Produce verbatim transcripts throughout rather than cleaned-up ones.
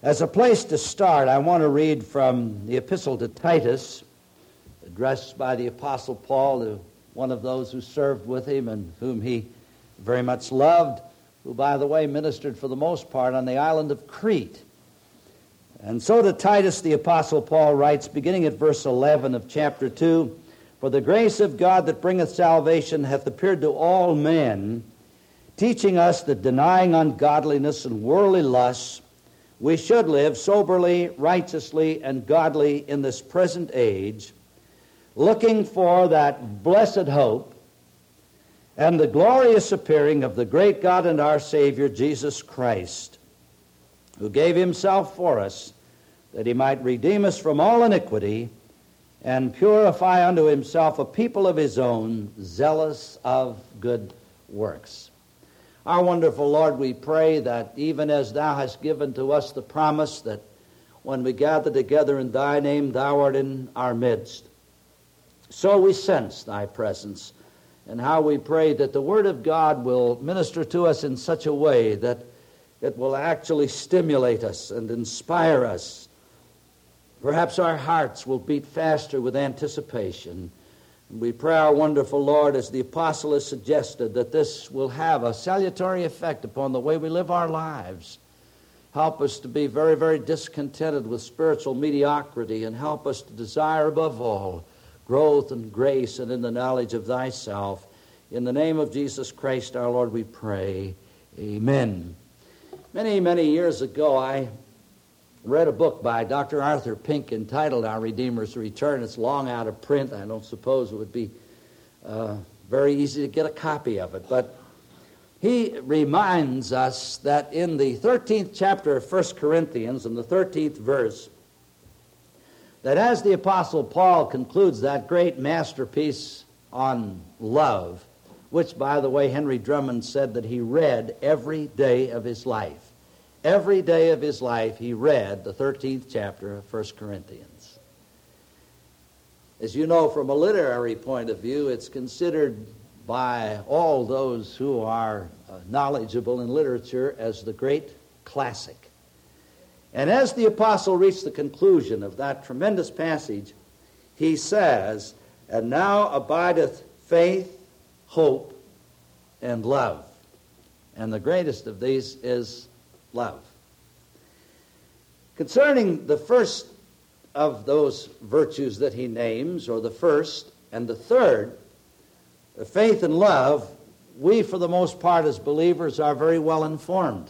As a place to start, I want to read from the Epistle to Titus, addressed by the Apostle Paul to one of those who served with him and whom he very much loved, who, by the way, ministered for the most part on the island of Crete. And so to Titus, the Apostle Paul writes, beginning at verse eleven of chapter two, "For the grace of God that bringeth salvation hath appeared to all men, teaching us that denying ungodliness and worldly lusts, we should live soberly, righteously, and godly in this present age, looking for that blessed hope and the glorious appearing of the great God and our Savior, Jesus Christ, who gave himself for us, that he might redeem us from all iniquity and purify unto himself a people of his own, zealous of good works." Our wonderful Lord, we pray that even as thou hast given to us the promise that when we gather together in thy name, thou art in our midst, so we sense thy presence, and how we pray that the Word of God will minister to us in such a way that it will actually stimulate us and inspire us. Perhaps our hearts will beat faster with anticipation. We pray, our wonderful Lord, as the apostle has suggested, that this will have a salutary effect upon the way we live our lives. Help us to be very, very discontented with spiritual mediocrity, and help us to desire above all growth and grace and in the knowledge of thyself. In the name of Jesus Christ our Lord we pray. Amen. Many, many years ago I read a book by Doctor Arthur Pink entitled Our Redeemer's Return. It's long out of print. I don't suppose it would be uh, very easy to get a copy of it. But he reminds us that in the thirteenth chapter of First Corinthians, in the thirteenth verse, that as the Apostle Paul concludes that great masterpiece on love, which, by the way, Henry Drummond said that he read every day of his life. Every day of his life he read the thirteenth chapter of First Corinthians. As you know, from a literary point of view, it's considered by all those who are uh, knowledgeable in literature as the great classic. And as the apostle reached the conclusion of that tremendous passage, he says, "And now abideth faith, hope, and love." And the greatest of these is love. Concerning the first of those virtues that he names, or the first and the third, faith and love, we for the most part as believers are very well informed.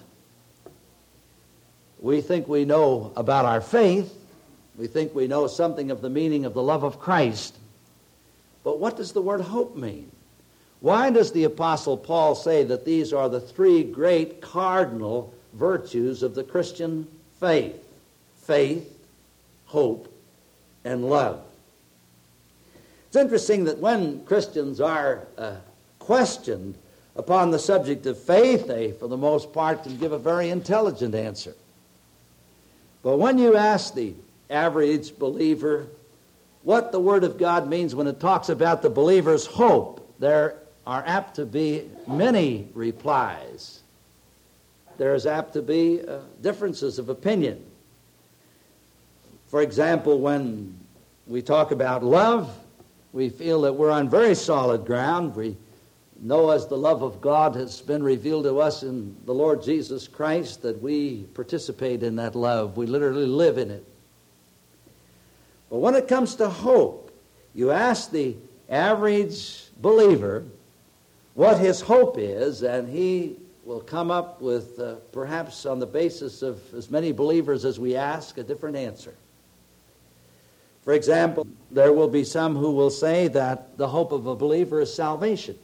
We think we know about our faith. We think we know something of the meaning of the love of Christ. But what does the word hope mean? Why does the Apostle Paul say that these are the three great cardinal virtues of the Christian faith? Faith, hope, and love. It's interesting that when Christians are uh, questioned upon the subject of faith, they, for the most part, can give a very intelligent answer. But when you ask the average believer what the Word of God means when it talks about the believer's hope, there are apt to be many replies. There's apt to be uh, differences of opinion. For example, when we talk about love, we feel that we're on very solid ground. We know as the love of God has been revealed to us in the Lord Jesus Christ that we participate in that love. We literally live in it. But when it comes to hope, you ask the average believer what his hope is, and he will come up with, uh, perhaps on the basis of as many believers as we ask, a different answer. For example, there will be some who will say that the hope of a believer is salvation.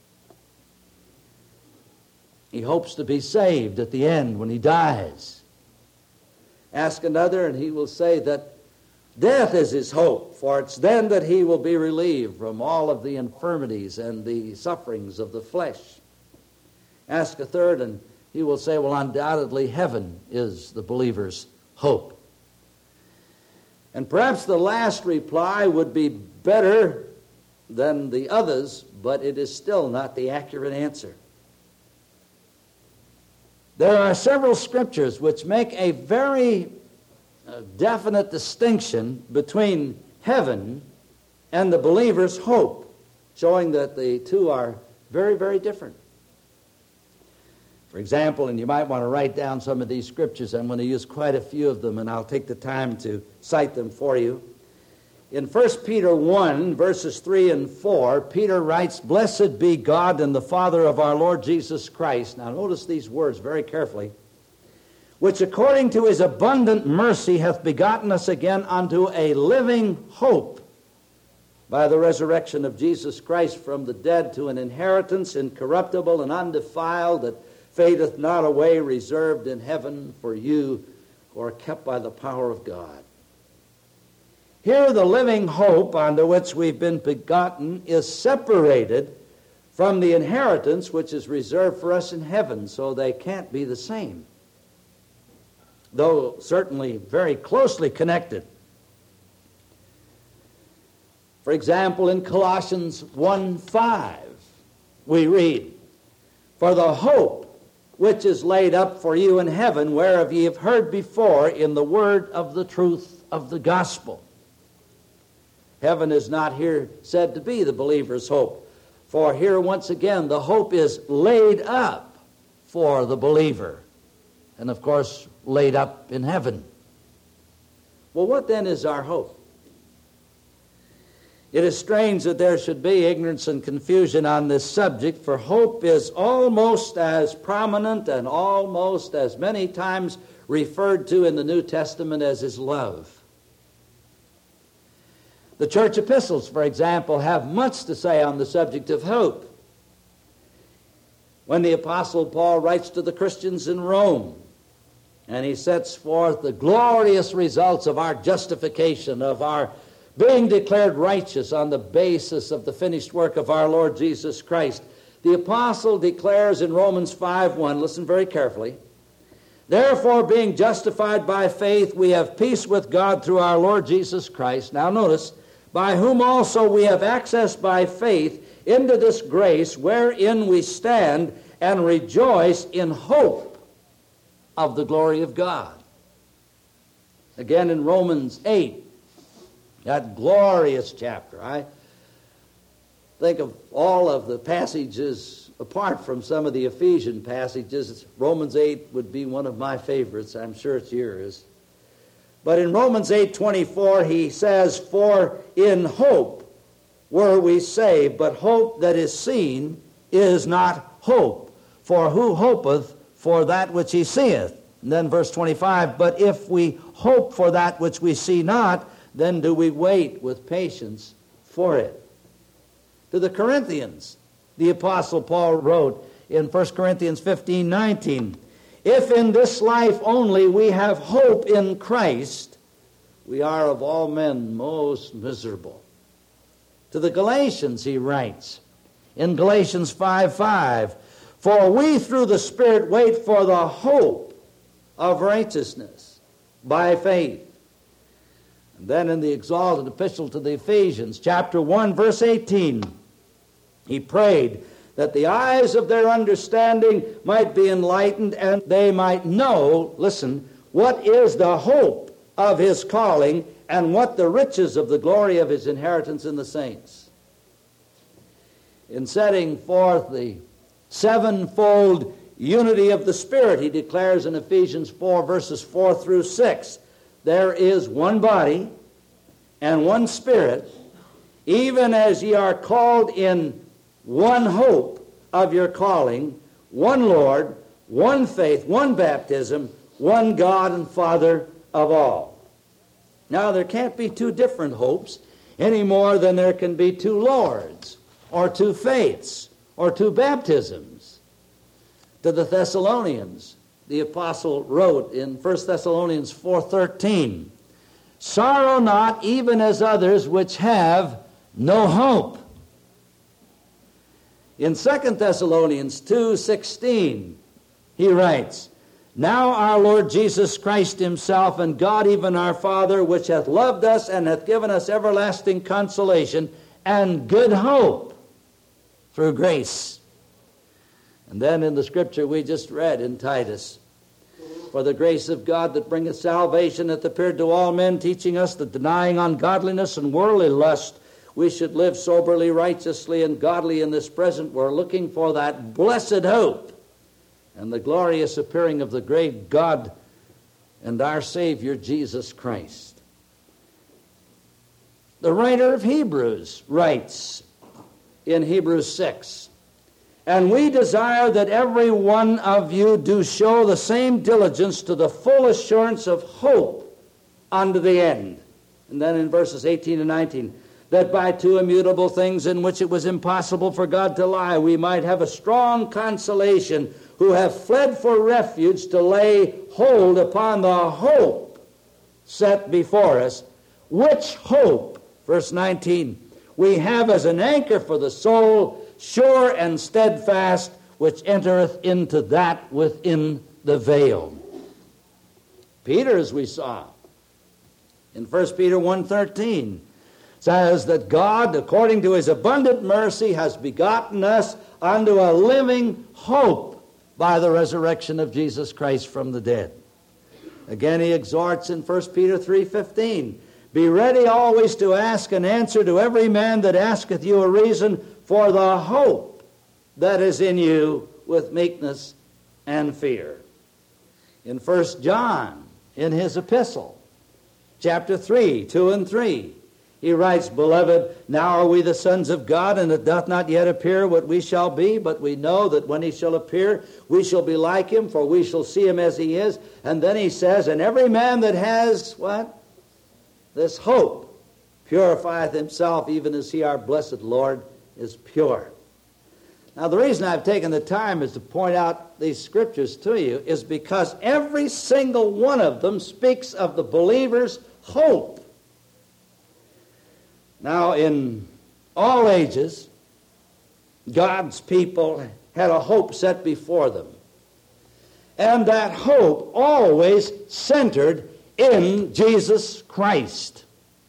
He hopes to be saved at the end when he dies. Ask another and he will say that death is his hope, for it's then that he will be relieved from all of the infirmities and the sufferings of the flesh. Ask a third and he will say, well, undoubtedly heaven is the believer's hope. And perhaps the last reply would be better than the others, but it is still not the accurate answer. There are several scriptures which make a very uh, definite distinction between heaven and the believer's hope, showing that the two are very, very different. For example, and you might want to write down some of these scriptures. I'm going to use quite a few of them, and I'll take the time to cite them for you. In First Peter one, verses three and four, Peter writes, "Blessed be God and the Father of our Lord Jesus Christ." Now notice these words very carefully. "Which according to his abundant mercy hath begotten us again unto a living hope by the resurrection of Jesus Christ from the dead, to an inheritance incorruptible and undefiled, that fadeth not away, reserved in heaven for you who are kept by the power of God." Here the living hope unto which we've been begotten is separated from the inheritance which is reserved for us in heaven, so they can't be the same, though certainly very closely connected. For example, in Colossians one five, we read, "For the hope which is laid up for you in heaven, whereof ye have heard before in the word of the truth of the gospel." Heaven is not here said to be the believer's hope, for here once again the hope is laid up for the believer, and of course laid up in heaven. Well, what then is our hope? It is strange that there should be ignorance and confusion on this subject, for hope is almost as prominent and almost as many times referred to in the New Testament as is love. The church epistles, for example, have much to say on the subject of hope. When the Apostle Paul writes to the Christians in Rome, and he sets forth the glorious results of our justification, of our being declared righteous on the basis of the finished work of our Lord Jesus Christ, the apostle declares in Romans five one, listen very carefully, "Therefore, being justified by faith, we have peace with God through our Lord Jesus Christ." Now notice, "by whom also we have access by faith into this grace wherein we stand and rejoice in hope of the glory of God." Again in Romans eight, that glorious chapter. I think of all of the passages, apart from some of the Ephesian passages, Romans eight would be one of my favorites. I'm sure it's yours. But in Romans eight twenty-four, he says, "For in hope were we saved, but hope that is seen is not hope. For who hopeth for that which he seeth?" And then verse twenty-five, "But if we hope for that which we see not, then do we wait with patience for it." To the Corinthians, the Apostle Paul wrote in First Corinthians fifteen nineteen, "If in this life only we have hope in Christ, we are of all men most miserable." To the Galatians he writes in Galatians five five, "For we through the Spirit wait for the hope of righteousness by faith." And then in the exalted epistle to the Ephesians, chapter one, verse eighteen, he prayed that the eyes of their understanding might be enlightened, and they might know, listen, what is the hope of his calling, and what the riches of the glory of his inheritance in the saints. In setting forth the sevenfold unity of the Spirit, he declares in Ephesians four, verses four through six, "There is one body and one Spirit, even as ye are called in one hope of your calling, one Lord, one faith, one baptism, one God and Father of all." Now, there can't be two different hopes any more than there can be two Lords, or two faiths, or two baptisms. To the Thessalonians, the apostle wrote in First Thessalonians four thirteen, "Sorrow not, even as others which have no hope." In Second Thessalonians two sixteen, he writes, "Now our Lord Jesus Christ himself, and God even our Father, which hath loved us and hath given us everlasting consolation and good hope through grace." And then in the scripture we just read in Titus, for the grace of God that bringeth salvation hath appeared to all men, teaching us that denying ungodliness and worldly lust, we should live soberly, righteously, and godly in this present world, looking for that blessed hope and the glorious appearing of the great God and our Savior, Jesus Christ. The writer of Hebrews writes in Hebrews six, and we desire that every one of you do show the same diligence to the full assurance of hope unto the end. And then in verses eighteen and nineteen, that by two immutable things in which it was impossible for God to lie, we might have a strong consolation, who have fled for refuge to lay hold upon the hope set before us, which hope, verse nineteen, we have as an anchor for the soul, sure and steadfast, which entereth into that within the veil. Peter, as we saw in First Peter one thirteen, says that God, according to his abundant mercy, has begotten us unto a living hope by the resurrection of Jesus Christ from the dead. Again, he exhorts in First Peter three fifteen, be ready always to ask and answer to every man that asketh you a reason for the hope that is in you with meekness and fear. In First John, in his epistle, chapter three, two and three, he writes, beloved, now are we the sons of God, and it doth not yet appear what we shall be, but we know that when he shall appear, we shall be like him, for we shall see him as he is. And then he says, and every man that has, what? This hope purifieth himself, even as he, our blessed Lord, is pure. Now, the reason I've taken the time is to point out these scriptures to you is because every single one of them speaks of the believer's hope. Now, in all ages, God's people had a hope set before them. And that hope always centered in Jesus Christ.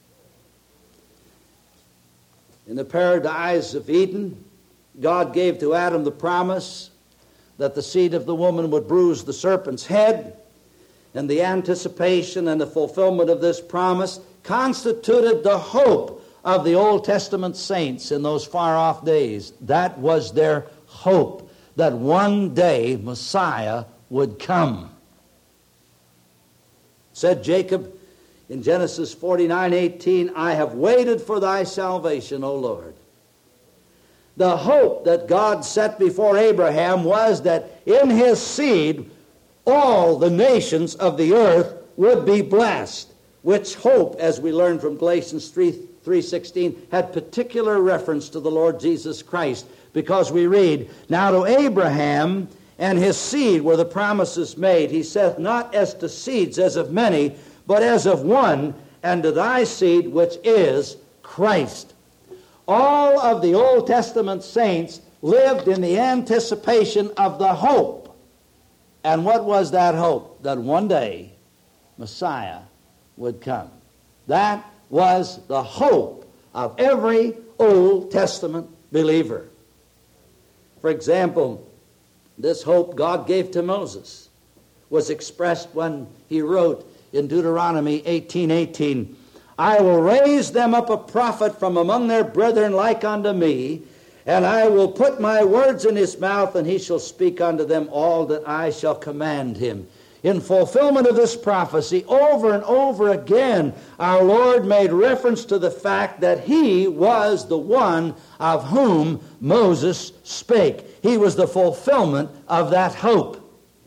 In the paradise of Eden, God gave to Adam the promise that the seed of the woman would bruise the serpent's head, and the anticipation and the fulfillment of this promise constituted the hope of the Old Testament saints in those far-off days. That was their hope, that one day Messiah would come. Said Jacob in Genesis forty-nine eighteen, I have waited for thy salvation, O Lord. The hope that God set before Abraham was that in his seed all the nations of the earth would be blessed, which hope, as we learn from Galatians three sixteen, had particular reference to the Lord Jesus Christ, because we read, now to Abraham and his seed were the promises made. He saith, not as to seeds as of many, but as of one, and to thy seed, which is Christ. All of the Old Testament saints lived in the anticipation of the hope. And what was that hope? That one day Messiah would come. That was the hope of every Old Testament believer. For example, this hope God gave to Moses was expressed when he wrote in Deuteronomy eighteen eighteen, I will raise them up a prophet from among their brethren like unto me, and I will put my words in his mouth, and he shall speak unto them all that I shall command him. In fulfillment of this prophecy, over and over again, our Lord made reference to the fact that he was the one of whom Moses spake. He was the fulfillment of that hope.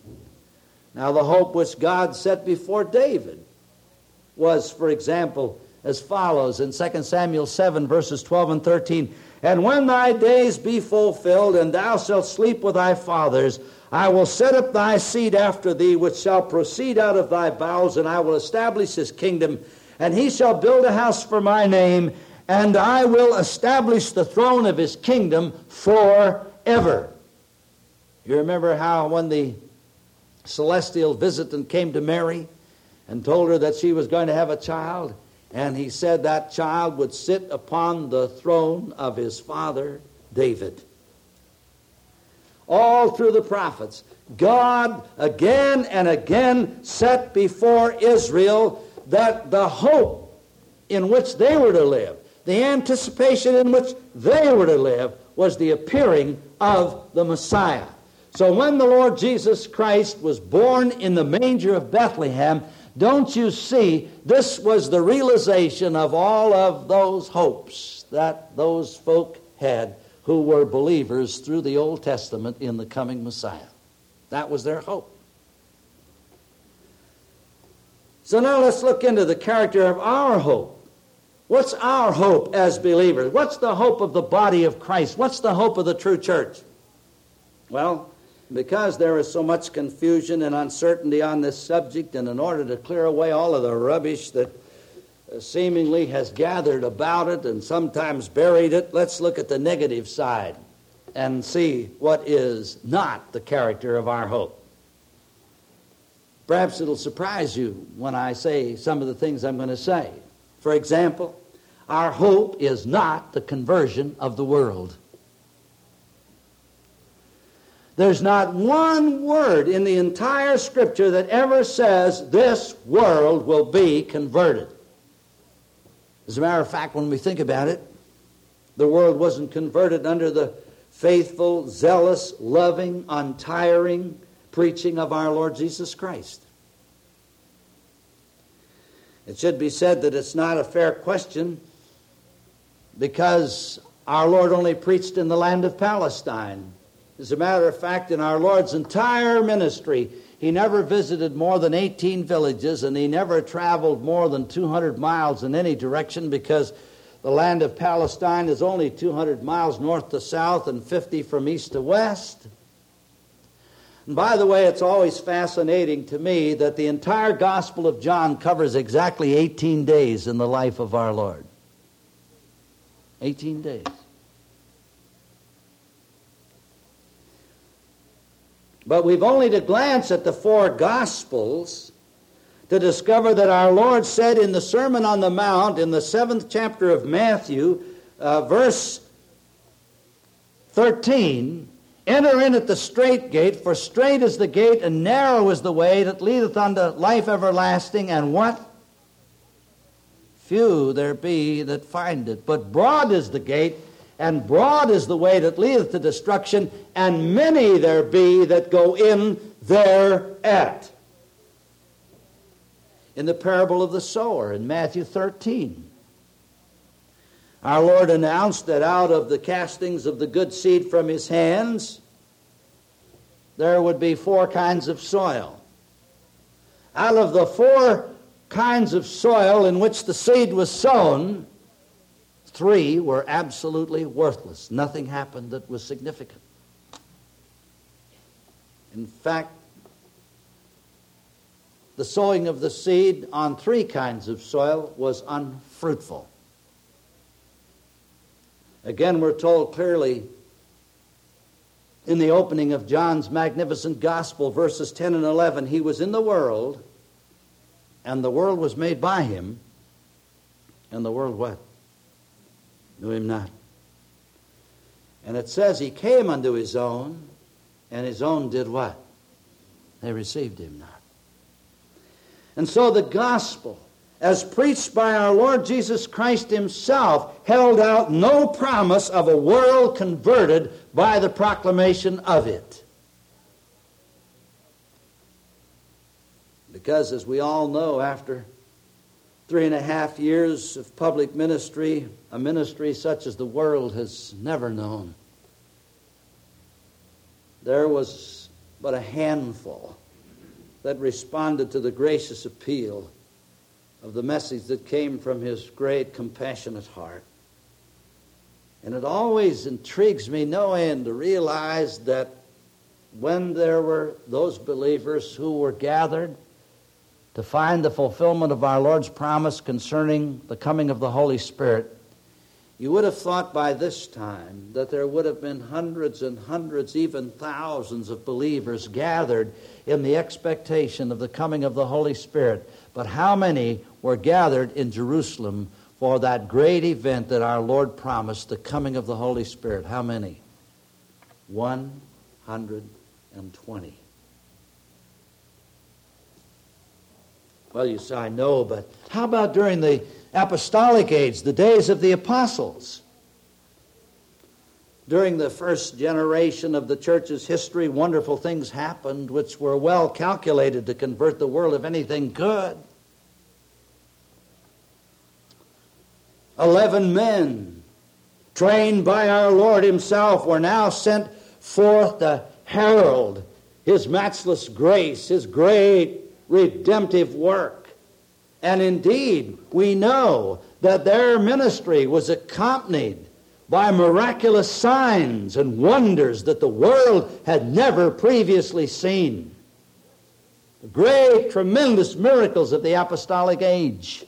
Now, the hope which God set before David was, for example, as follows in Second Samuel seven, verses twelve and thirteen. And when thy days be fulfilled, and thou shalt sleep with thy fathers, I will set up thy seed after thee, which shall proceed out of thy bowels, and I will establish his kingdom, and he shall build a house for my name, and I will establish the throne of his kingdom forever. You remember how when the celestial visitant came to Mary and told her that she was going to have a child, and he said that child would sit upon the throne of his father David. all through the prophets, God again and again set before Israel that the hope in which they were to live, the anticipation in which they were to live, was the appearing of the Messiah. So when the Lord Jesus Christ was born in the manger of Bethlehem, don't you see, this was the realization of all of those hopes that those folk had who were believers through the Old Testament in the coming Messiah. That was their hope. So now let's look into the character of our hope. What's our hope as believers? What's the hope of the body of Christ? What's the hope of the true church? Well, because there is so much confusion and uncertainty on this subject, and in order to clear away all of the rubbish that seemingly has gathered about it and sometimes buried it, let's look at the negative side and see what is not the character of our hope. Perhaps it'll surprise you when I say some of the things I'm going to say. For example, our hope is not the conversion of the world. There's not one word in the entire Scripture that ever says this world will be converted. As a matter of fact, when we think about it, the world wasn't converted under the faithful, zealous, loving, untiring preaching of our Lord Jesus Christ. It should be said that it's not a fair question because our Lord only preached in the land of Palestine. As a matter of fact, in our Lord's entire ministry, He never visited more than eighteen villages, and He never traveled more than two hundred miles in any direction, because the land of Palestine is only two hundred miles north to south and fifty from east to west. And by the way, it's always fascinating to me that the entire Gospel of John covers exactly eighteen days in the life of our Lord. eighteen days. But we've only to glance at the four Gospels to discover that our Lord said in the Sermon on the Mount, in the seventh chapter of Matthew, uh, verse thirteen, "Enter in at the strait gate, for strait is the gate, and narrow is the way that leadeth unto life everlasting, and what? Few there be that find it. But broad is the gate, and broad is the way that leadeth to destruction, and many there be that go in thereat." In the parable of the sower in Matthew thirteen, our Lord announced that out of the castings of the good seed from His hands, there would be four kinds of soil. Out of the four kinds of soil in which the seed was sown, three were absolutely worthless. Nothing happened that was significant. In fact, the sowing of the seed on three kinds of soil was unfruitful. Again, we're told clearly in the opening of John's magnificent gospel, verses ten and eleven, He was in the world, and the world was made by Him, and the world what? Knew Him not. And it says He came unto His own, and His own did what? They received Him not. And so the gospel, as preached by our Lord Jesus Christ Himself, held out no promise of a world converted by the proclamation of it. Because, as we all know, after three and a half years of public ministry, a ministry such as the world has never known, there was but a handful that responded to the gracious appeal of the message that came from His great, compassionate heart. And it always intrigues me no end to realize that when there were those believers who were gathered to find the fulfillment of our Lord's promise concerning the coming of the Holy Spirit, you would have thought by this time that there would have been hundreds and hundreds, even thousands of believers gathered in the expectation of the coming of the Holy Spirit. But how many were gathered in Jerusalem for that great event that our Lord promised, the coming of the Holy Spirit? How many? One hundred twenty. Well, you say, I know, but how about during the apostolic age, the days of the apostles? During the first generation of the church's history, wonderful things happened which were well calculated to convert the world, if anything could. Eleven men, trained by our Lord himself, were now sent forth to herald his matchless grace, his great redemptive work. And indeed, we know that their ministry was accompanied by miraculous signs and wonders that the world had never previously seen. The great, tremendous miracles of the apostolic age.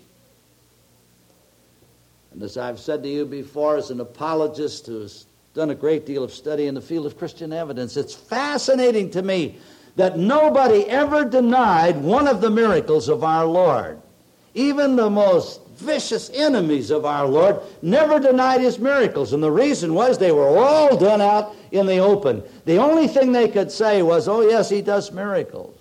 And as I've said to you before, as an apologist who has done a great deal of study in the field of Christian evidence, it's fascinating to me that nobody ever denied one of the miracles of our Lord. Even the most vicious enemies of our Lord never denied his miracles, and the reason was they were all done out in the open. The only thing they could say was, oh yes, he does miracles.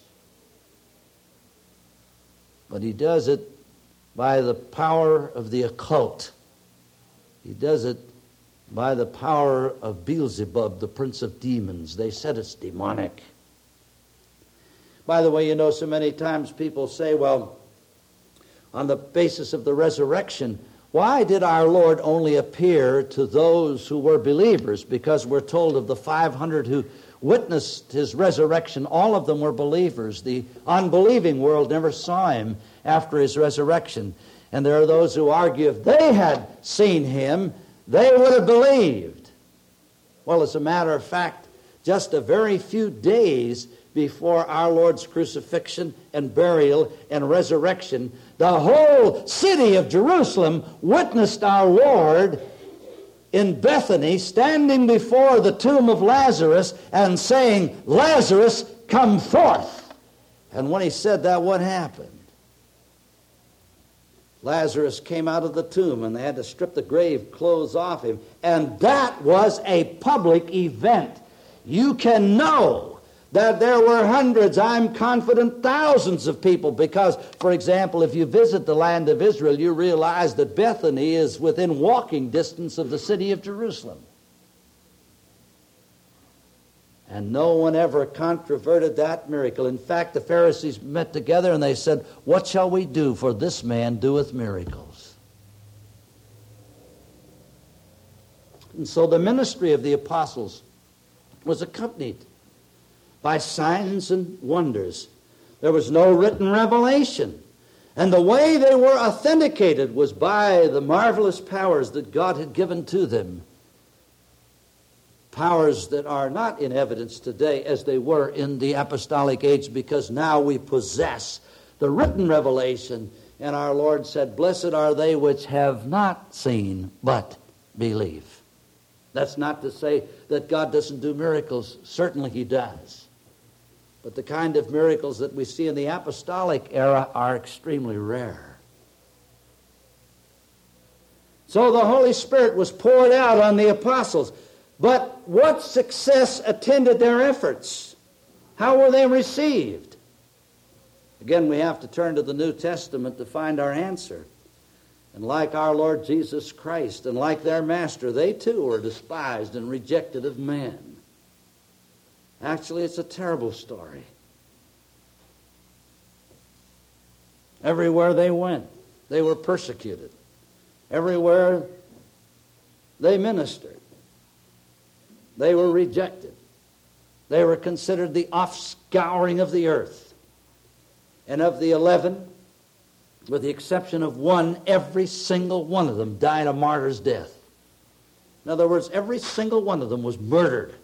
But he does it by the power of the occult. He does it by the power of Beelzebub, the prince of demons. They said it's demonic. By the way, you know, so many times people say, well, on the basis of the resurrection, why did our Lord only appear to those who were believers? Because we're told of the five hundred who witnessed his resurrection, all of them were believers. The unbelieving world never saw him after his resurrection. And there are those who argue if they had seen him, they would have believed. Well, as a matter of fact, just a very few days before our Lord's crucifixion and burial and resurrection, the whole city of Jerusalem witnessed our Lord in Bethany standing before the tomb of Lazarus and saying, Lazarus, come forth. And when he said that, what happened? Lazarus came out of the tomb and they had to strip the grave clothes off him. And that was a public event. You can know that there were hundreds, I'm confident thousands of people, because, for example, if you visit the land of Israel, you realize that Bethany is within walking distance of the city of Jerusalem. And no one ever controverted that miracle. In fact, the Pharisees met together and they said, what shall we do, for this man doeth miracles? And so the ministry of the apostles was accompanied by signs and wonders. There was no written revelation. And the way they were authenticated was by the marvelous powers that God had given to them. Powers that are not in evidence today as they were in the apostolic age, because now we possess the written revelation. And our Lord said, blessed are they which have not seen, but believe. That's not to say that God doesn't do miracles. Certainly he does. But the kind of miracles that we see in the apostolic era are extremely rare. So the Holy Spirit was poured out on the apostles. But what success attended their efforts? How were they received? Again, we have to turn to the New Testament to find our answer. And like our Lord Jesus Christ and like their Master, they too were despised and rejected of men. Actually, it's a terrible story. Everywhere they went, they were persecuted. Everywhere they ministered, they were rejected. They were considered the offscouring of the earth. And of the eleven, with the exception of one, every single one of them died a martyr's death. In other words, every single one of them was murdered.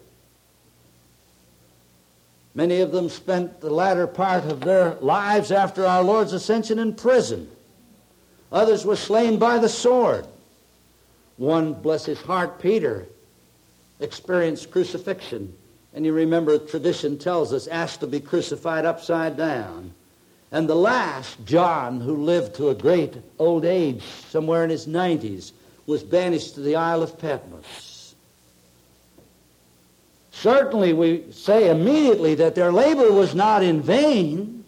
Many of them spent the latter part of their lives after our Lord's ascension in prison. Others were slain by the sword. One, bless his heart, Peter, experienced crucifixion. And you remember, tradition tells us, asked to be crucified upside down. And the last, John, who lived to a great old age, somewhere in his nineties, was banished to the Isle of Patmos. Certainly we say immediately that their labor was not in vain.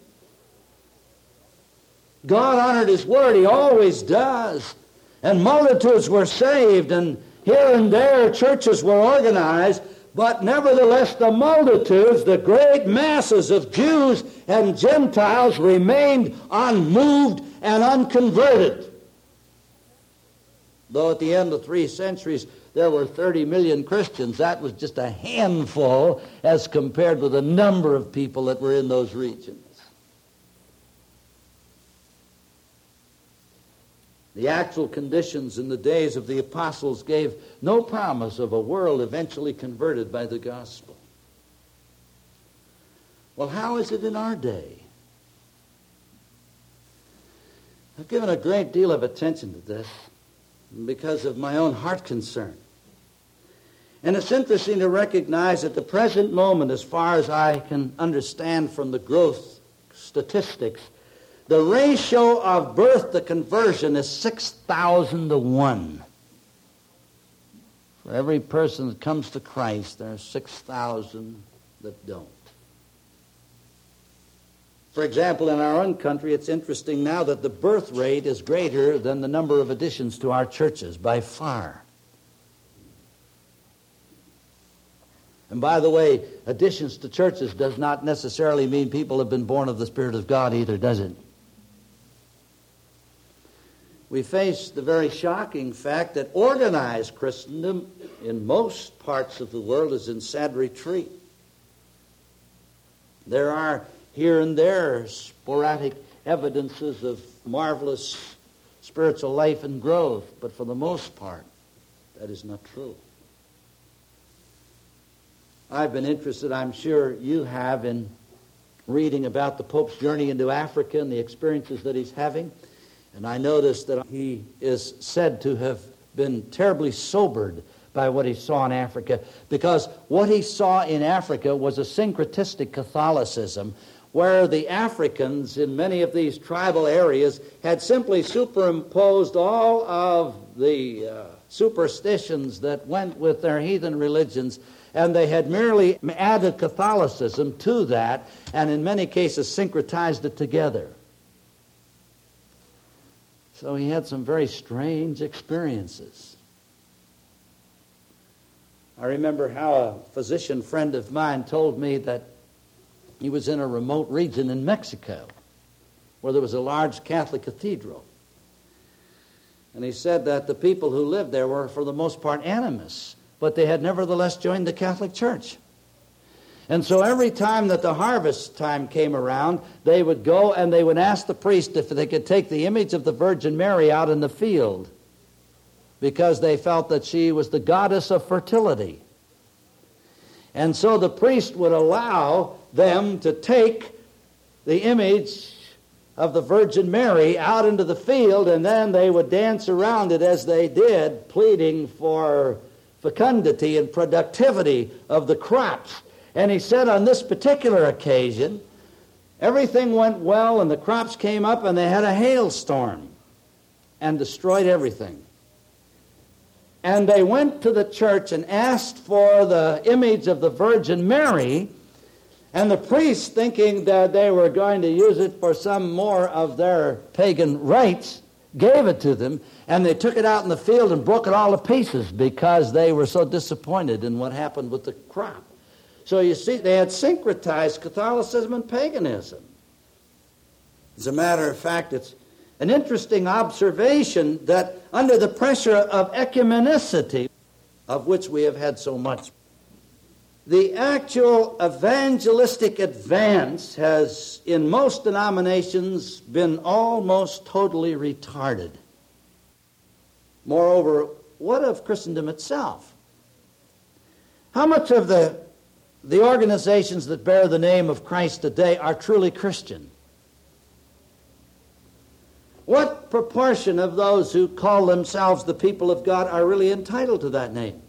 God honored his word. He always does. And multitudes were saved, and here and there churches were organized, but nevertheless the multitudes, the great masses of Jews and Gentiles remained unmoved and unconverted. Though at the end of three centuries there were thirty million Christians, that was just a handful as compared with the number of people that were in those regions. The actual conditions in the days of the apostles gave no promise of a world eventually converted by the gospel. Well, how is it in our day? I've given a great deal of attention to this because of my own heart concern. And it's interesting to recognize at the present moment, as far as I can understand from the growth statistics, the ratio of birth to conversion is six thousand to one. For every person that comes to Christ, there are six thousand that don't. For example, in our own country, it's interesting now that the birth rate is greater than the number of additions to our churches by far. And by the way, additions to churches does not necessarily mean people have been born of the Spirit of God either, does it? We face the very shocking fact that organized Christendom in most parts of the world is in sad retreat. There are here and there sporadic evidences of marvelous spiritual life and growth, but for the most part, that is not true. I've been interested, I'm sure you have, in reading about the Pope's journey into Africa and the experiences that he's having. And I noticed that he is said to have been terribly sobered by what he saw in Africa, because what he saw in Africa was a syncretistic Catholicism where the Africans in many of these tribal areas had simply superimposed all of the uh, superstitions that went with their heathen religions, and they had merely added Catholicism to that, and in many cases syncretized it together. So he had some very strange experiences. I remember how a physician friend of mine told me that he was in a remote region in Mexico where there was a large Catholic cathedral. And he said that the people who lived there were for the most part animists, but they had nevertheless joined the Catholic Church. And so every time that the harvest time came around, they would go and they would ask the priest if they could take the image of the Virgin Mary out in the field, because they felt that she was the goddess of fertility. And so the priest would allow them to take the image of the Virgin Mary out into the field, and then they would dance around it as they did, pleading for fecundity and productivity of the crops. And he said on this particular occasion, everything went well and the crops came up and they had a hailstorm and destroyed everything. And they went to the church and asked for the image of the Virgin Mary, and the priest, thinking that they were going to use it for some more of their pagan rites, gave it to them, and they took it out in the field and broke it all to pieces because they were so disappointed in what happened with the crop. So you see, they had syncretized Catholicism and paganism. As a matter of fact, it's an interesting observation that under the pressure of ecumenicity, of which we have had so much, the actual evangelistic advance has, in most denominations, been almost totally retarded. Moreover, what of Christendom itself? How much of the, the organizations that bear the name of Christ today are truly Christian? What proportion of those who call themselves the people of God are really entitled to that name?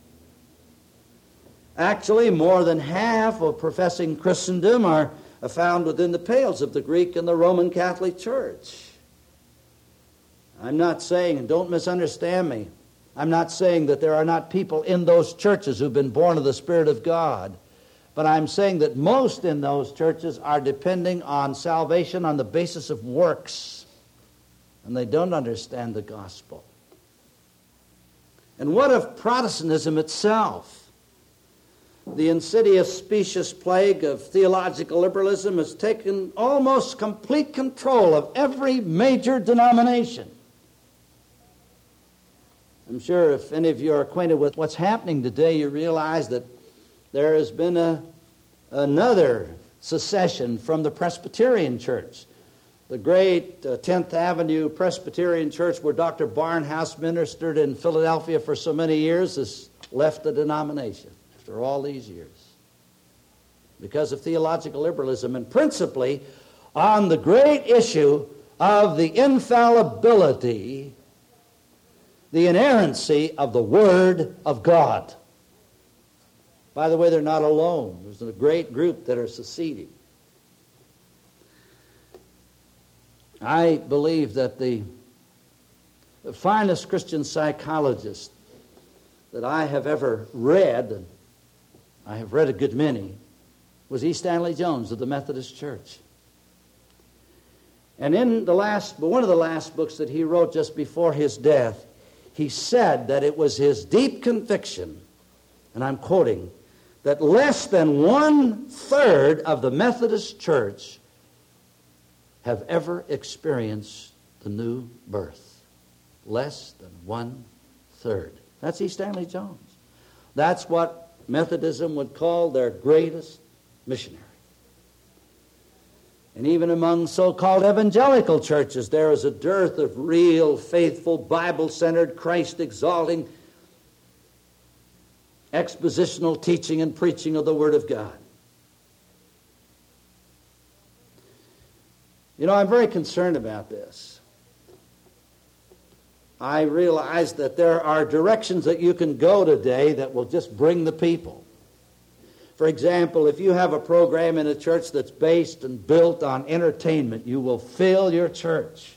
Actually, more than half of professing Christendom are found within the pales of the Greek and the Roman Catholic Church. I'm not saying, and don't misunderstand me, I'm not saying that there are not people in those churches who've been born of the Spirit of God, but I'm saying that most in those churches are depending on salvation on the basis of works, and they don't understand the gospel. And what of Protestantism itself? The insidious, specious plague of theological liberalism has taken almost complete control of every major denomination. I'm sure if any of you are acquainted with what's happening today, you realize that there has been a, another secession from the Presbyterian Church. The great uh, tenth Avenue Presbyterian Church, where Doctor Barnhouse ministered in Philadelphia for so many years, has left the denomination after all these years because of theological liberalism, and principally on the great issue of the infallibility, the inerrancy of the Word of God. By the way, they're not alone. There's a great group that are seceding. I believe that the finest Christian psychologist that I have ever read, and I have read a good many, was E. Stanley Jones of the Methodist Church. And in the last, one of the last books that he wrote just before his death, he said that it was his deep conviction, and I'm quoting, that less than one-third of the Methodist Church have ever experienced the new birth. Less than one-third. That's E. Stanley Jones. That's what Methodism would call their greatest missionary. And even among so-called evangelical churches, there is a dearth of real, faithful, Bible-centered, Christ-exalting, expositional teaching and preaching of the Word of God. You know, I'm very concerned about this. I realize that there are directions that you can go today that will just bring the people. For example, if you have a program in a church that's based and built on entertainment, you will fill your church.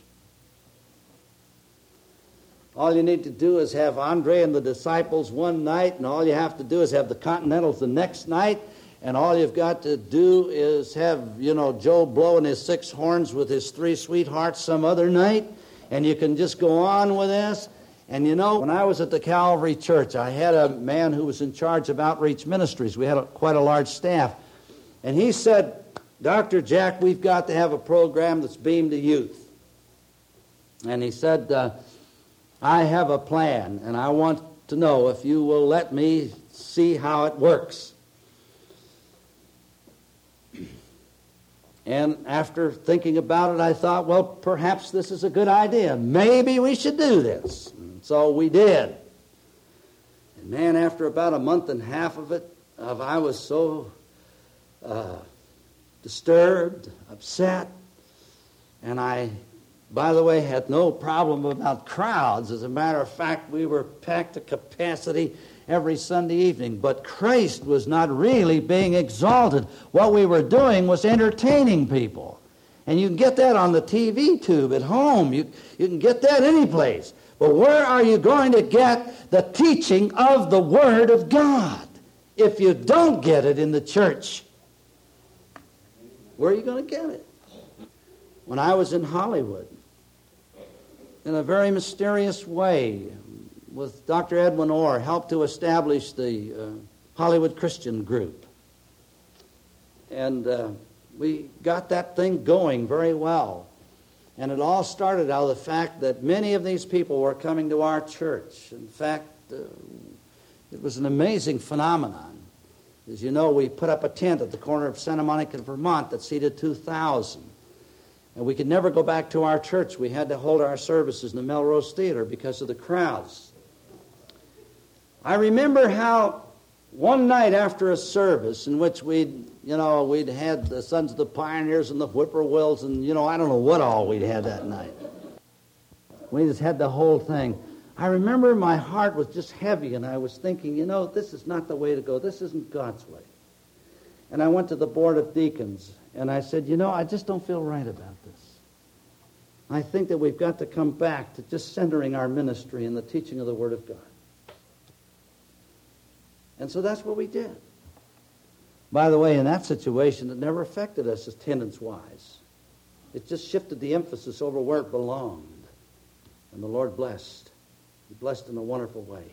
All you need to do is have Andre and the disciples one night, and all you have to do is have the Continentals the next night, and all you've got to do is have, you know, Joe blowing his six horns with his three sweethearts some other night, and you can just go on with this. And you know, when I was at the Calvary Church, I had a man who was in charge of outreach ministries. We had a, quite a large staff. And he said, Doctor Jack, we've got to have a program that's beamed to youth. And he said, uh, I have a plan, and I want to know if you will let me see how it works. And after thinking about it, I thought, well, perhaps this is a good idea. Maybe we should do this. And so we did. And man, after about a month and a half of it, of I was so uh, disturbed, upset, and I, by the way, had no problem about crowds. As a matter of fact, we were packed to capacity every Sunday evening. But Christ was not really being exalted. What we were doing was entertaining people. And you can get that on the T V tube at home. You, you can get that any place. But where are you going to get the teaching of the Word of God if you don't get it in the church? Where are you going to get it? When I was in Hollywood, in a very mysterious way, with Doctor Edwin Orr, helped to establish the uh, Hollywood Christian Group. And uh, we got that thing going very well. And it all started out of the fact that many of these people were coming to our church. In fact, uh, it was an amazing phenomenon. As you know, we put up a tent at the corner of Santa Monica, Vermont that seated two thousand. And we could never go back to our church. We had to hold our services in the Melrose Theater because of the crowds. I remember how one night after a service in which we'd, you know, we'd had the Sons of the Pioneers and the Whippoorwills and, you know, I don't know what all we'd had that night. We just had the whole thing. I remember my heart was just heavy, and I was thinking, you know, this is not the way to go. This isn't God's way. And I went to the Board of Deacons, and I said, you know, I just don't feel right about this. I think that we've got to come back to just centering our ministry in the teaching of the Word of God. And so that's what we did. By the way, in that situation, it never affected us attendance-wise. It just shifted the emphasis over where it belonged. And the Lord blessed. He blessed in a wonderful way.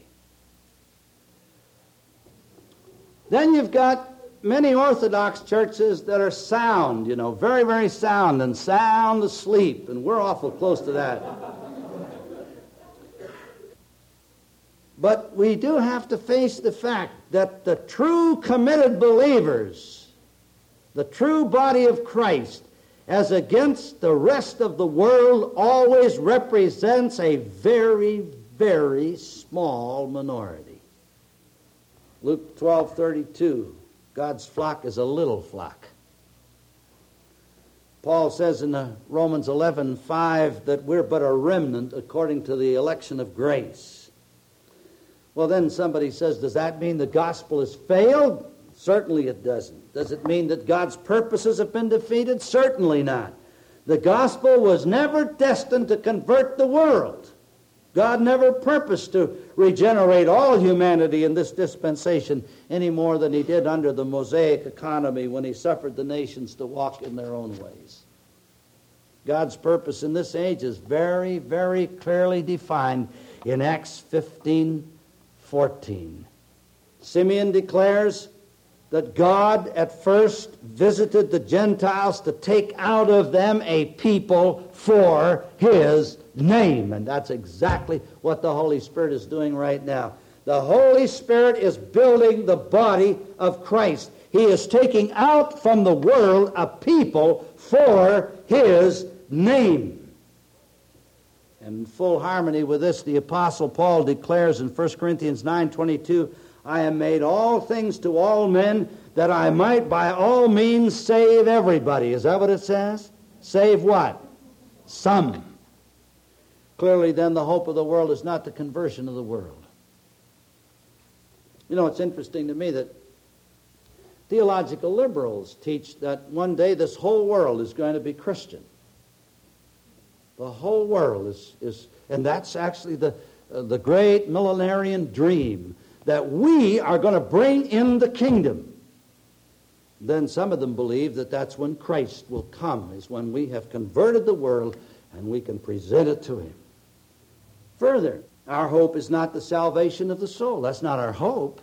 Then you've got many Orthodox churches that are sound, you know, very, very sound and sound asleep, and we're awful close to that. But we do have to face the fact that the true committed believers, the true body of Christ, as against the rest of the world, always represents a very, very small minority. Luke twelve thirty-two. God's flock is a little flock. Paul says in the Romans eleven five that we're but a remnant according to the election of grace. Well, then somebody says, does that mean the gospel has failed? Certainly it doesn't. Does it mean that God's purposes have been defeated? Certainly not. The gospel was never destined to convert the world. God never purposed to regenerate all humanity in this dispensation any more than he did under the Mosaic economy when he suffered the nations to walk in their own ways. God's purpose in this age is very, very clearly defined in Acts fifteen fourteen. Simeon declares that God at first visited the Gentiles to take out of them a people for his name. And that's exactly what the Holy Spirit is doing right now. The Holy Spirit is building the body of Christ. He is taking out from the world a people for his name. And in full harmony with this, the Apostle Paul declares in First Corinthians nine twenty-two, I am made all things to all men, that I might by all means save everybody. Is that what it says? Save what? Some. Clearly, then, the hope of the world is not the conversion of the world. You know, it's interesting to me that theological liberals teach that one day this whole world is going to be Christian. The whole world is, is and that's actually the, uh, the great millenarian dream, that we are going to bring in the kingdom. Then some of them believe that that's when Christ will come, is when we have converted the world and we can present it to him. Further, our hope is not the salvation of the soul. That's not our hope.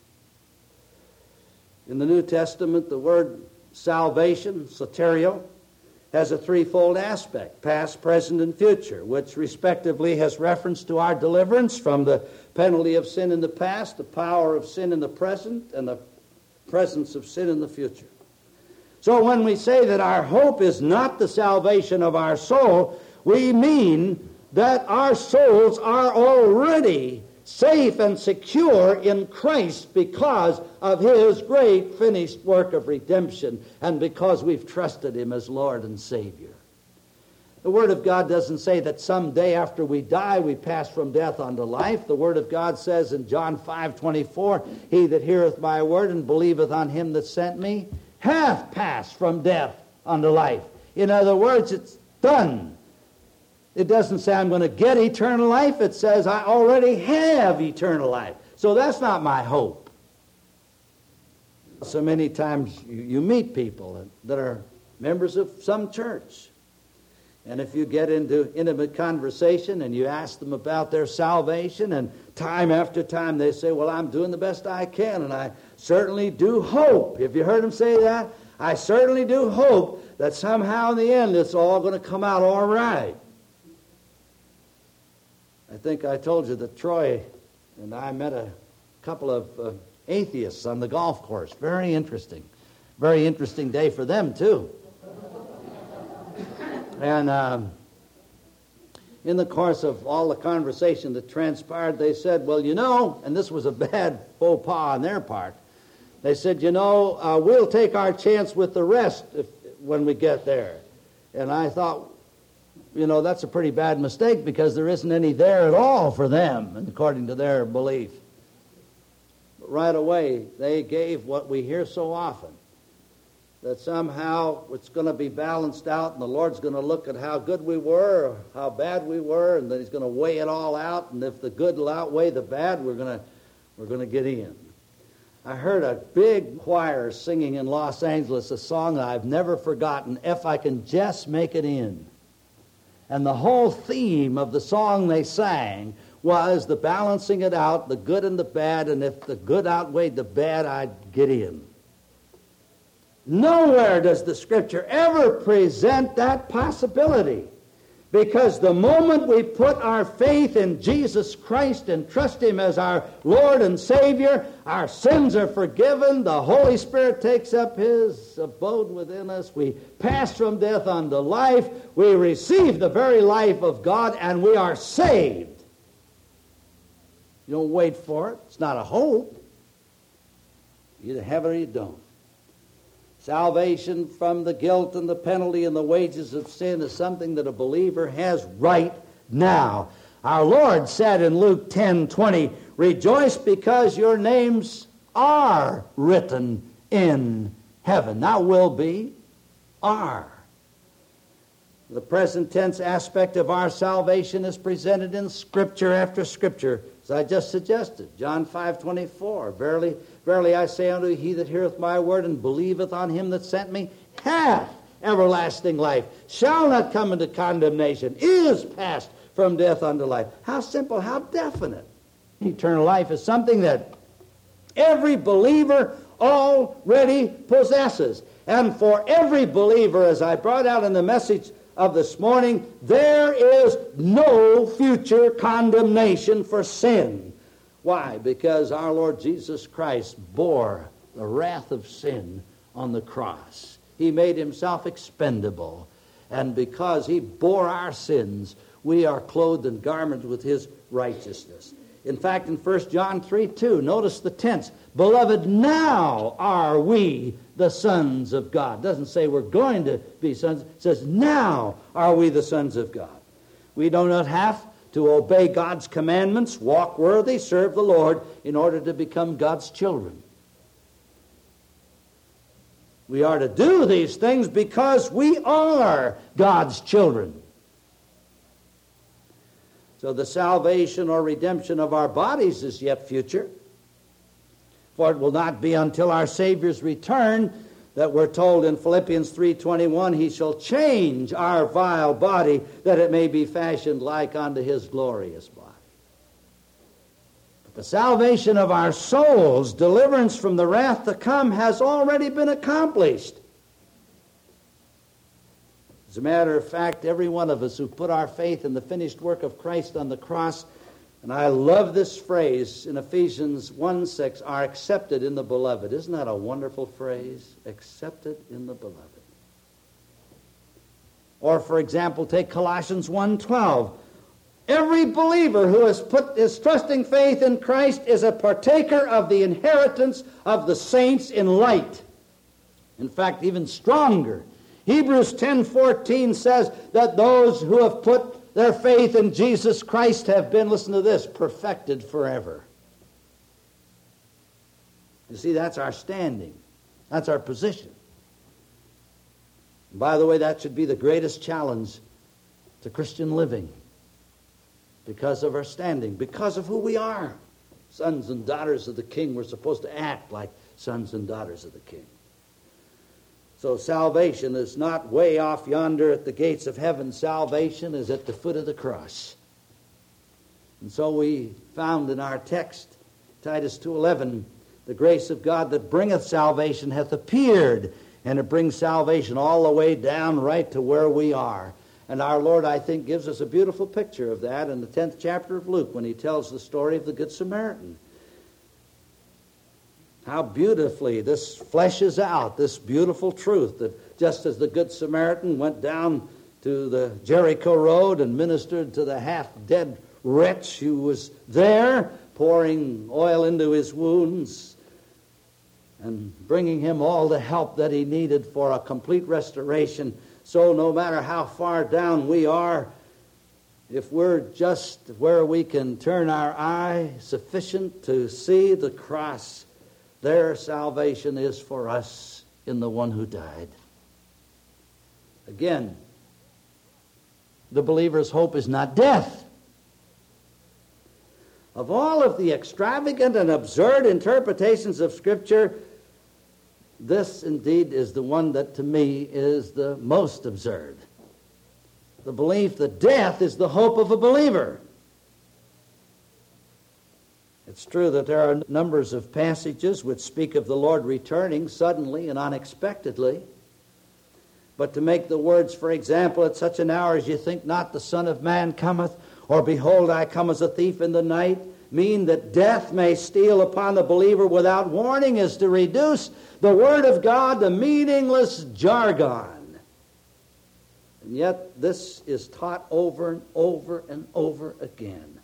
In the New Testament, the word salvation, soterio, has a threefold aspect, past, present, and future, which respectively has reference to our deliverance from the penalty of sin in the past, the power of sin in the present, and the presence of sin in the future. So when we say that our hope is not the salvation of our soul, we mean that our souls are already safe and secure in Christ because of his great finished work of redemption and because we've trusted him as Lord and Savior. The Word of God doesn't say that someday after we die we pass from death unto life. The Word of God says in John five twenty-four, he that heareth my word and believeth on him that sent me hath passed from death unto life. In other words, it's done. It doesn't say I'm going to get eternal life. It says I already have eternal life. So that's not my hope. So many times you, you meet people that are members of some church. And if you get into intimate conversation and you ask them about their salvation, and time after time they say, well, I'm doing the best I can, and I certainly do hope. Have you heard them say that? I certainly do hope that somehow in the end it's all going to come out all right. I think I told you that Troy and I met a couple of uh, atheists on the golf course. Very interesting. Very interesting day for them, too. And um, in the course of all the conversation that transpired, they said, well, you know, and this was a bad faux pas on their part, they said, you know, uh, we'll take our chance with the rest if, when we get there. And I thought, you know, that's a pretty bad mistake because there isn't any there at all for them, according to their belief. But right away, they gave what we hear so often. that somehow it's going to be balanced out and the Lord's going to look at how good we were or how bad we were, and then he's going to weigh it all out, and if the good will outweigh the bad, we're going to we're going to get in. I heard a big choir singing in Los Angeles a song that I've never forgotten, If I Can Just Make It In. And the whole theme of the song they sang was the balancing it out, the good and the bad, and if the good outweighed the bad, I'd get in. Nowhere does the Scripture ever present that possibility, because the moment we put our faith in Jesus Christ and trust him as our Lord and Savior, our sins are forgiven, the Holy Spirit takes up his abode within us, we pass from death unto life, we receive the very life of God, and we are saved. You don't wait for it. It's not a hope. You either have it or you don't. Salvation from the guilt and the penalty and the wages of sin is something that a believer has right now. Our Lord said in Luke ten twenty, rejoice because your names are written in heaven. Now will be, are. The present tense aspect of our salvation is presented in Scripture after Scripture, as I just suggested. John five twenty-four, Verily, verily I say unto you, he that heareth my word and believeth on him that sent me hath everlasting life, shall not come into condemnation, is passed from death unto life. How simple, how definite. Eternal life is something that every believer already possesses. And for every believer, as I brought out in the message of this morning, there is no future condemnation for sin. Why? Because our Lord Jesus Christ bore the wrath of sin on the cross. He made himself expendable. And because he bore our sins, we are clothed and garmented with his righteousness. In fact, in First John three two, notice the tense. Beloved, now are we the sons of God. It doesn't say we're going to be sons. It says, now are we the sons of God. We do not have to obey God's commandments, walk worthy, serve the Lord, in order to become God's children. We are to do these things because we are God's children. So the salvation or redemption of our bodies is yet future. For it will not be until our Savior's return that we're told in Philippians three twenty-one, he shall change our vile body that it may be fashioned like unto his glorious body. But the salvation of our souls, deliverance from the wrath to come, has already been accomplished. As a matter of fact, every one of us who put our faith in the finished work of Christ on the cross, and I love this phrase in Ephesians one six, are accepted in the beloved. Isn't that a wonderful phrase? Accepted in the beloved. Or, for example, take Colossians one twelve. Every believer who has put his trusting faith in Christ is a partaker of the inheritance of the saints in light. In fact, even stronger. Hebrews ten fourteen says that those who have put their faith in Jesus Christ have been, listen to this, perfected forever. You see, that's our standing. That's our position. And by the way, that should be the greatest challenge to Christian living, because of our standing, because of who we are. Sons and daughters of the King, we're supposed to act like sons and daughters of the King. So salvation is not way off yonder at the gates of heaven. Salvation is at the foot of the cross. And so we found in our text, Titus two eleven, the grace of God that bringeth salvation hath appeared, and it brings salvation all the way down right to where we are. And our Lord, I think, gives us a beautiful picture of that in the tenth chapter of Luke when he tells the story of the Good Samaritan. How beautifully this fleshes out this beautiful truth that just as the Good Samaritan went down to the Jericho road and ministered to the half-dead wretch who was there, pouring oil into his wounds and bringing him all the help that he needed for a complete restoration, so no matter how far down we are, if we're just where we can turn our eye sufficient to see the cross, their salvation is for us in the one who died. Again, the believer's hope is not death. Of all of the extravagant and absurd interpretations of Scripture, this indeed is the one that to me is the most absurd. The belief that death is the hope of a believer. It's true that there are numbers of passages which speak of the Lord returning suddenly and unexpectedly. But to make the words, for example, at such an hour as you think not the Son of Man cometh, or behold, I come as a thief in the night, mean that death may steal upon the believer without warning is to reduce the Word of God to meaningless jargon. And yet this is taught over and over and over again.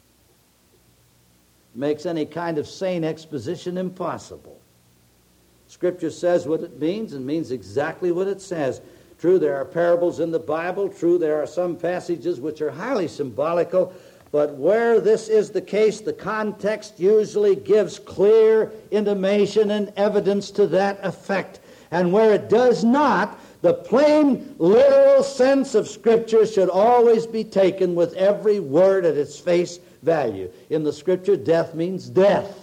Makes any kind of sane exposition impossible. Scripture says what it means and means exactly what it says. True, there are parables in the Bible. True, there are some passages which are highly symbolical. But where this is the case, the context usually gives clear intimation and evidence to that effect. And where it does not, the plain, literal sense of Scripture should always be taken with every word at its face value. In the Scripture, death means death.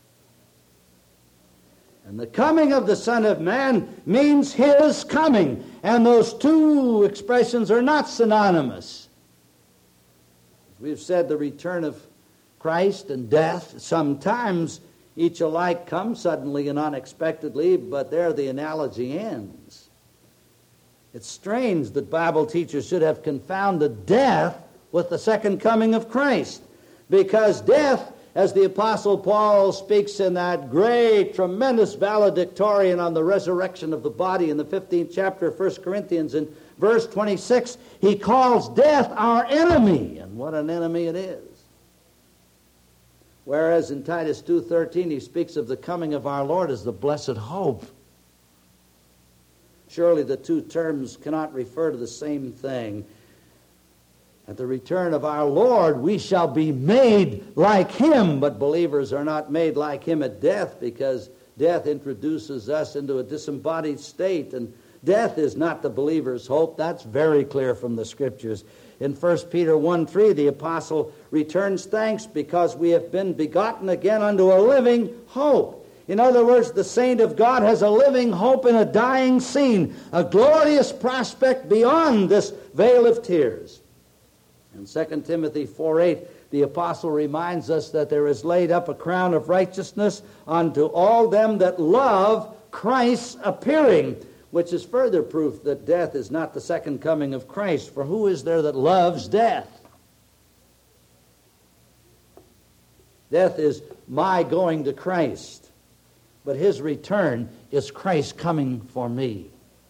And the coming of the Son of Man means His coming. And those two expressions are not synonymous. We've said the return of Christ and death, sometimes each alike come suddenly and unexpectedly, but there the analogy ends. It's strange that Bible teachers should have confounded death with the second coming of Christ, because death, as the Apostle Paul speaks in that great, tremendous valedictorian on the resurrection of the body in the fifteenth chapter of First Corinthians, in verse twenty-six, he calls death our enemy, and what an enemy it is. Whereas in Titus two thirteen, he speaks of the coming of our Lord as the blessed hope. Surely the two terms cannot refer to the same thing. At the return of our Lord, we shall be made like Him, but believers are not made like Him at death, because death introduces us into a disembodied state, and death is not the believer's hope. That's very clear from the Scriptures. In First Peter one three, the apostle returns thanks because we have been begotten again unto a living hope. In other words, the saint of God has a living hope in a dying scene, a glorious prospect beyond this vale of tears. In Second Timothy four eight, the apostle reminds us that there is laid up a crown of righteousness unto all them that love Christ's appearing, which is further proof that death is not the second coming of Christ. For who is there that loves death? Death is my going to Christ, but His return is Christ coming for me.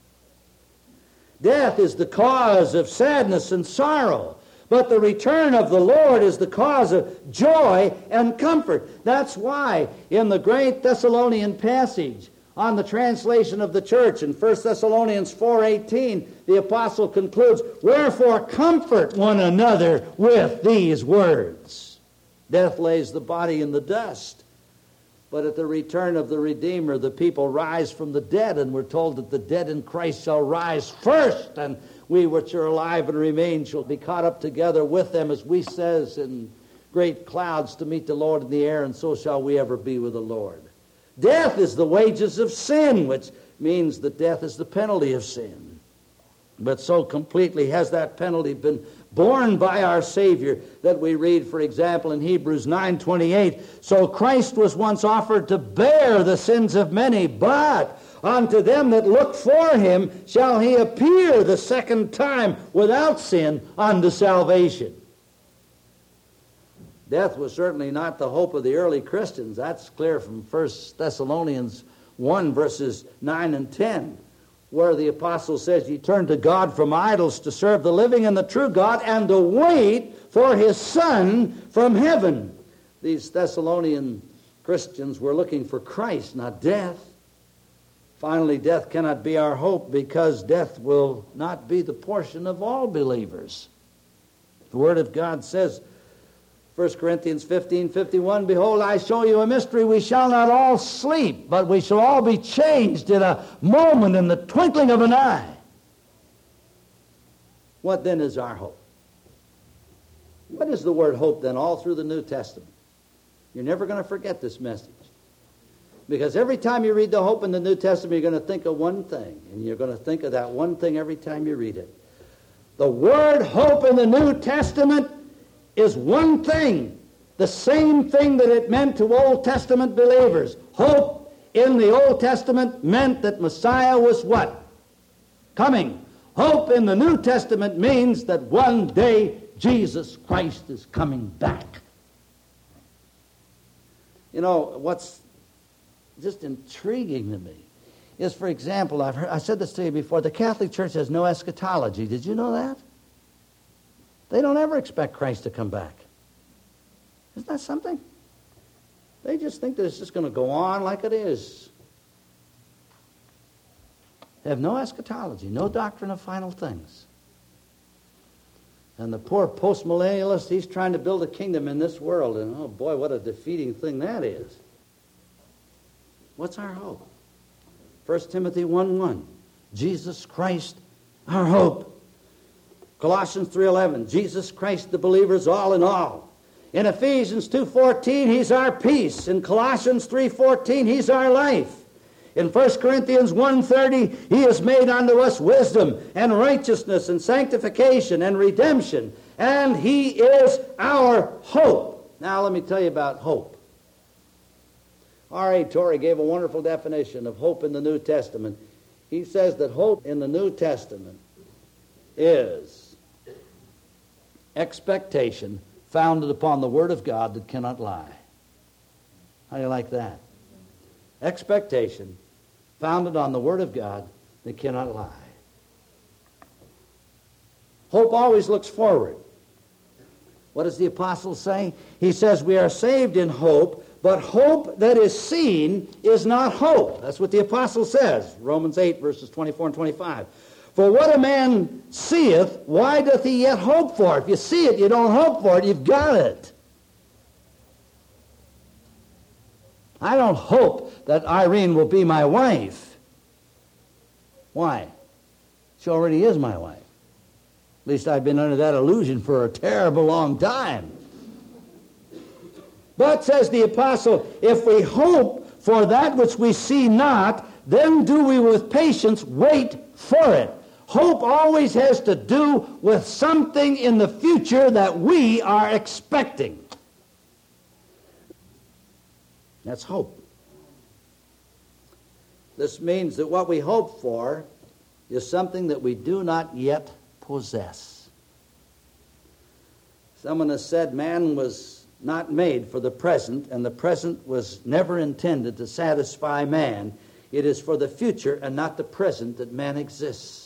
Death is the cause of sadness and sorrow, but the return of the Lord is the cause of joy and comfort. That's why in the great Thessalonian passage on the translation of the church in First Thessalonians four eighteen, the apostle concludes, "Wherefore comfort one another with these words." Death lays the body in the dust, but at the return of the Redeemer, the people rise from the dead, and we're told that the dead in Christ shall rise first, and we which are alive and remain shall be caught up together with them, as we says, in great clouds to meet the Lord in the air, and so shall we ever be with the Lord. Death is the wages of sin, which means that death is the penalty of sin. But so completely has that penalty been borne by our Savior that we read, for example, in Hebrews nine twenty-eight, "So Christ was once offered to bear the sins of many, but unto them that look for Him shall He appear the second time without sin unto salvation." Death was certainly not the hope of the early Christians. That's clear from First Thessalonians one, verses nine and ten, where the apostle says, "Ye turn to God from idols to serve the living and the true God, and to wait for His Son from heaven." These Thessalonian Christians were looking for Christ, not death. Finally, death cannot be our hope, because death will not be the portion of all believers. The Word of God says, First Corinthians fifteen fifty-one, behold, I show you a mystery. We shall not all sleep, but we shall all be changed in a moment, in the twinkling of an eye. What then is our hope? What is the word hope then all through the New Testament? You're never going to forget this message. Because every time you read the hope in the New Testament, you're going to think of one thing. And you're going to think of that one thing every time you read it. The word hope in the New Testament is one thing. The same thing that it meant to Old Testament believers. Hope in the Old Testament meant that Messiah was what? Coming. Hope in the New Testament means that one day Jesus Christ is coming back. You know, what's just intriguing to me is, for example, I've heard, I said this to you before, the Catholic Church has no eschatology. Did you know that? They don't ever expect Christ to come back. Isn't that something? They just think that it's just going to go on like it is. They have no eschatology, no doctrine of final things. And the poor post-millennialist, he's trying to build a kingdom in this world. And oh boy, what a defeating thing that is. What's our hope? First Timothy one one, Jesus Christ, our hope. Colossians three eleven, Jesus Christ, the believer's all in all. In Ephesians two fourteen, he's our peace. In Colossians three fourteen, he's our life. In First Corinthians one thirty, he has made unto us wisdom and righteousness and sanctification and redemption, and he is our hope. Now let me tell you about hope. R A Torrey gave a wonderful definition of hope in the New Testament. He says that hope in the New Testament is expectation founded upon the Word of God that cannot lie. How do you like that? Expectation founded on the Word of God that cannot lie. Hope always looks forward. What does the apostle say? He says we are saved in hope, but hope that is seen is not hope. That's what the apostle says. Romans eight, verses twenty-four and twenty-five. For what a man seeth, why doth he yet hope for it? If you see it, you don't hope for it, you've got it. I don't hope that Irene will be my wife. Why? She already is my wife. At least I've been under that illusion for a terrible long time. But, says the apostle, if we hope for that which we see not, then do we with patience wait for it. Hope always has to do with something in the future that we are expecting. That's hope. This means that what we hope for is something that we do not yet possess. Someone has said man was not made for the present, and the present was never intended to satisfy man. It is for the future and not the present that man exists.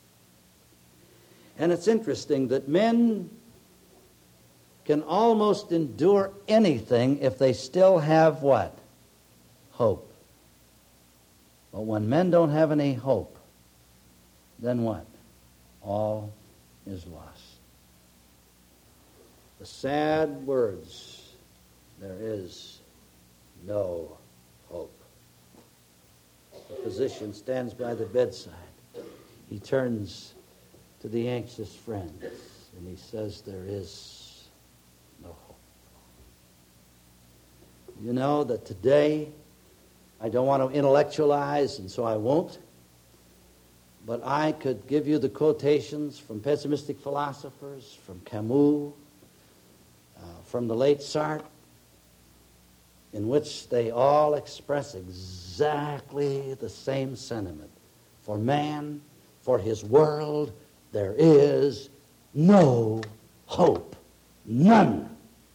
And it's interesting that men can almost endure anything if they still have what? Hope. But when men don't have any hope, then what? All is lost. The sad words, there is no hope. The physician stands by the bedside. He turns to the anxious friends and he says, there is no hope. You know that today, I don't want to intellectualize, and so I won't, but I could give you the quotations from pessimistic philosophers, from Camus, uh, from the late Sartre, in which they all express exactly the same sentiment. For man, for his world, there is no hope. None.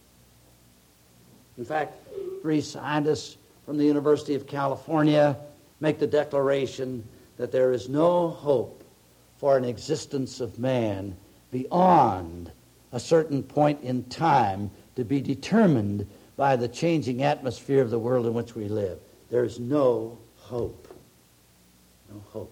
In fact, three scientists from the University of California make the declaration that there is no hope for an existence of man beyond a certain point in time to be determined by the changing atmosphere of the world in which we live. There is no hope. No hope.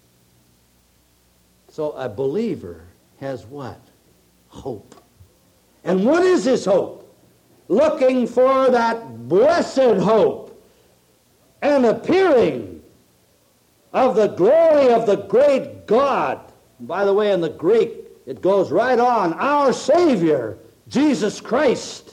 So a believer has what? Hope. And what is his hope? Looking for that blessed hope and appearing of the glory of the great God. And by the way, in the Greek, it goes right on, our Savior, Jesus Christ.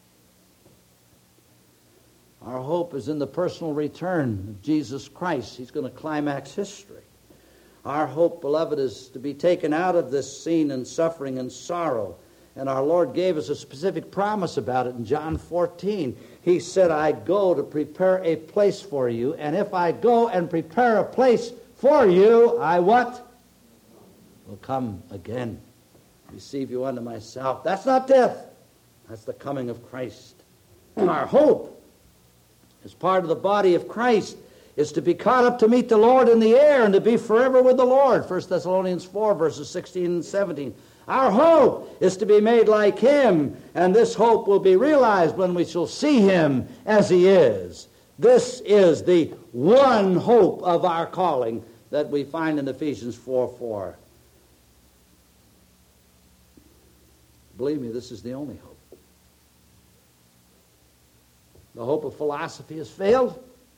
Our hope is in the personal return of Jesus Christ. He's going to climax history. Our hope, beloved, is to be taken out of this scene in suffering and sorrow. And our Lord gave us a specific promise about it in John fourteen. He said, I go to prepare a place for you, and if I go and prepare a place for you, I what? Will come again, receive you unto myself. That's not death. That's the coming of Christ. And our hope, as part of the body of Christ, is to be caught up to meet the Lord in the air and to be forever with the Lord. First Thessalonians four, verses sixteen and seventeen. Our hope is to be made like him, and this hope will be realized when we shall see him as he is. This is the one hope of our calling that we find in Ephesians four four. Believe me, this is the only hope. The hope of philosophy has failed.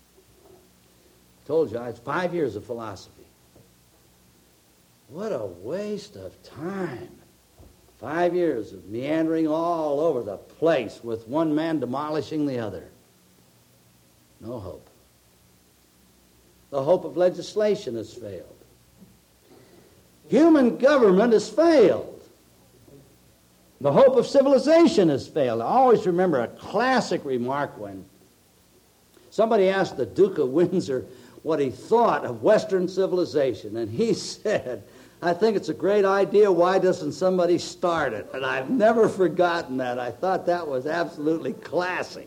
I told you, it's five years of philosophy. What a waste of time. Five years of meandering all over the place with one man demolishing the other. No hope. The hope of legislation has failed. Human government has failed. The hope of civilization has failed. I always remember a classic remark when somebody asked the Duke of Windsor what he thought of Western civilization, and he said, I think it's a great idea. Why doesn't somebody start it? And I've never forgotten that. I thought that was absolutely classic.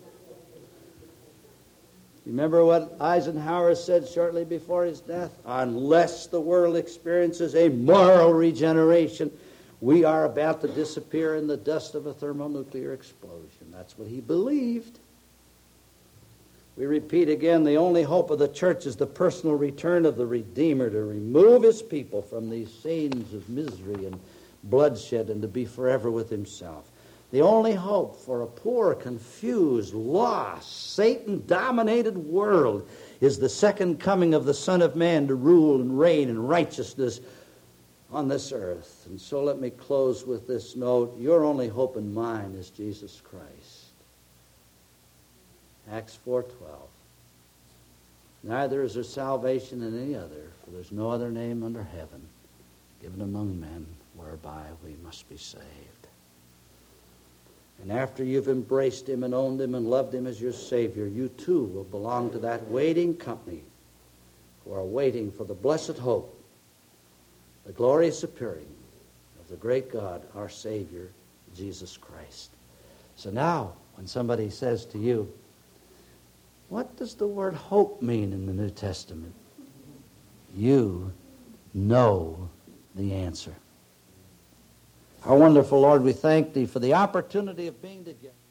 You remember what Eisenhower said shortly before his death? Unless the world experiences a moral regeneration, we are about to disappear in the dust of a thermonuclear explosion. That's what he believed. We repeat again, the only hope of the church is the personal return of the Redeemer to remove his people from these scenes of misery and bloodshed and to be forever with himself. The only hope for a poor, confused, lost, Satan-dominated world is the second coming of the Son of Man to rule and reign in righteousness on this earth. And so let me close with this note. Your only hope and mine is Jesus Christ. Acts four twelve. Neither is there salvation in any other, for there's no other name under heaven given among men whereby we must be saved. And after you've embraced him and owned him and loved him as your Savior, you too will belong to that waiting company who are waiting for the blessed hope, the glorious appearing of the great God, our Savior, Jesus Christ. So now, when somebody says to you, what does the word hope mean in the New Testament? You know the answer. Our wonderful Lord, we thank thee for the opportunity of being together.